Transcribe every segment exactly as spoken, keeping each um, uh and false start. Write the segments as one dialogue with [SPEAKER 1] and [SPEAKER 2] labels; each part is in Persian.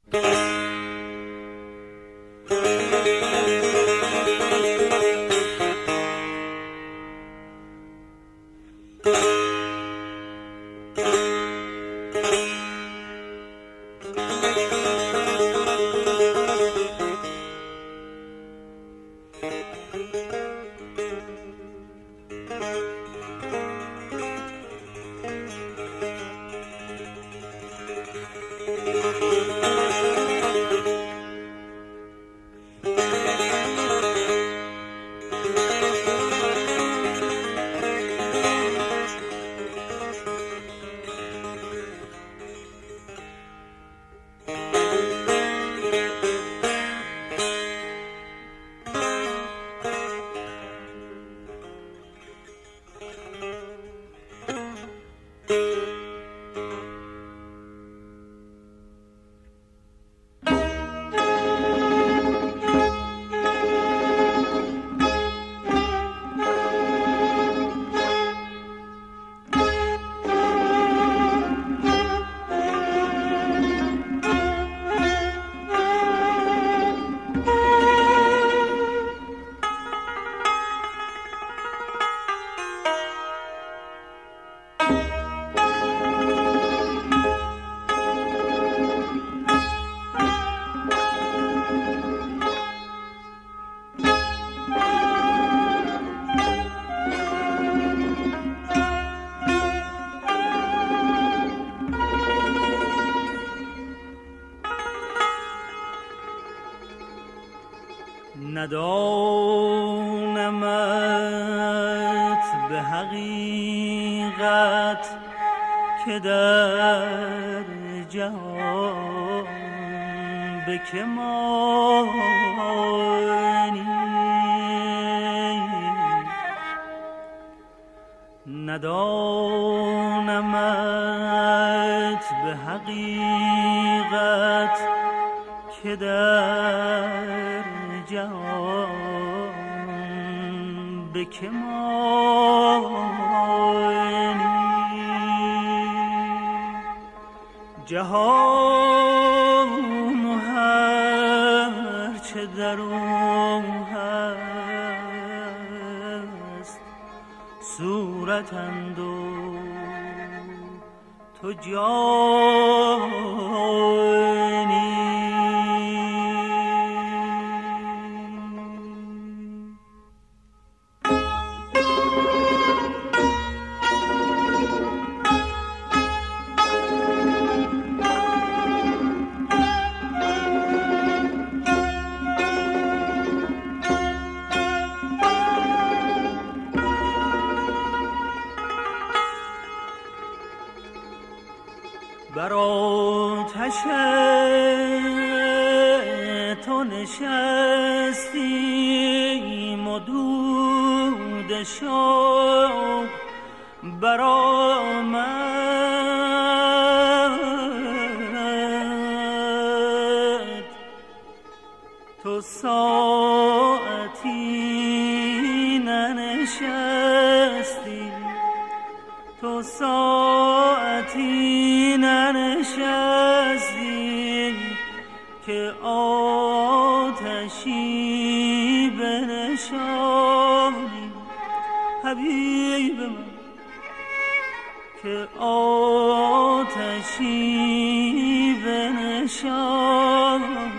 [SPEAKER 1] ندانمت به حقیقت که در جهان به که مانی، ندانمت به حقیقت که در جهان به که مانی. جهان و هر چه در او هست صورتند و تو جانی. بر آتش تو نشستیم و دود شوق برآمد. تو ساعتی ننشستی، تو ساعتی ننشستی که آتشی بنشانی. حبیب من که آتشی بنشانی.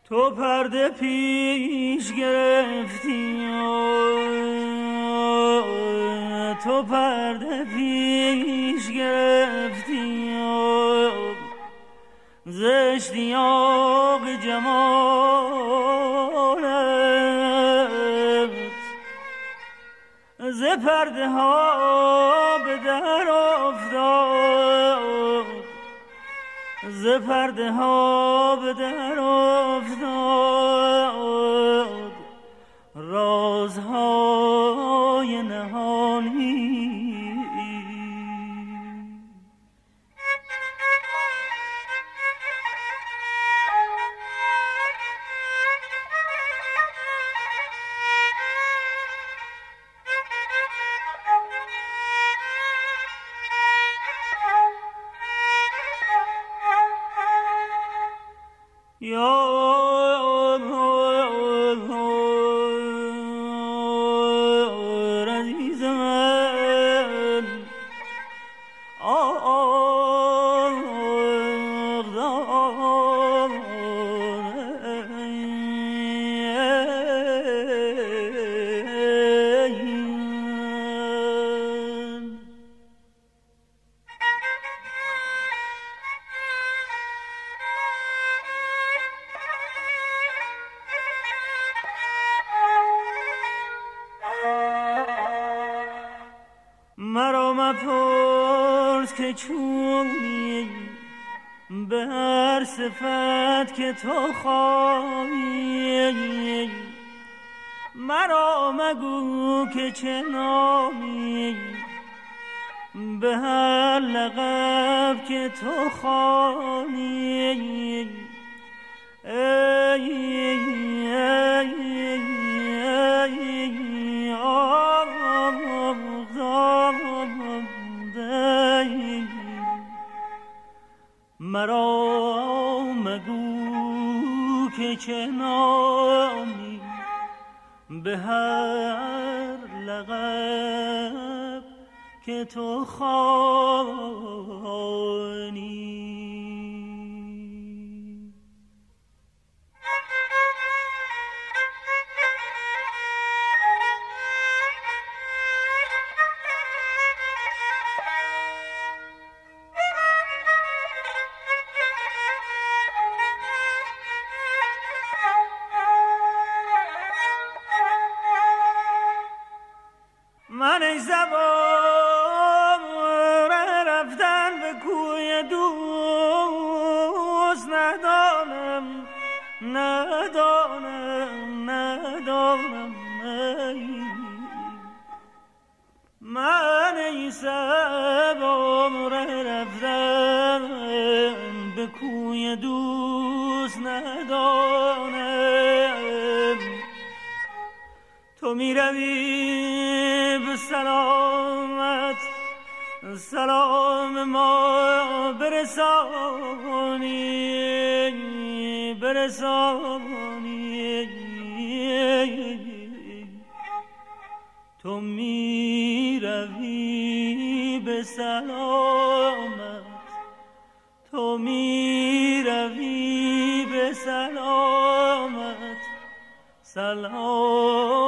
[SPEAKER 1] تو پرده پیش گرفتی، تو پرده پیش گرفتی، ز اشتیاق جمالت ز پرده ها به در افتاد، ز پرده ها به در افتاد رازهای نهانی. مرا مپرس که چونی به هر صفت که تو خواهی، مرا مگو که چه نامی به هر لقب که تو خواهی. ای ای ای مرا مگو که چه نامی به هر لقب که تو خوانی. من ای زبان رفتن به کوی دوست ندانم، ندانم، ندانم. من ای زبان رفتن به کوی دوست ندانم. تو می روی به سلامت سلام ما برسانی، برسانی. تو می روی به سلامت، تو می روی به سلامت سلام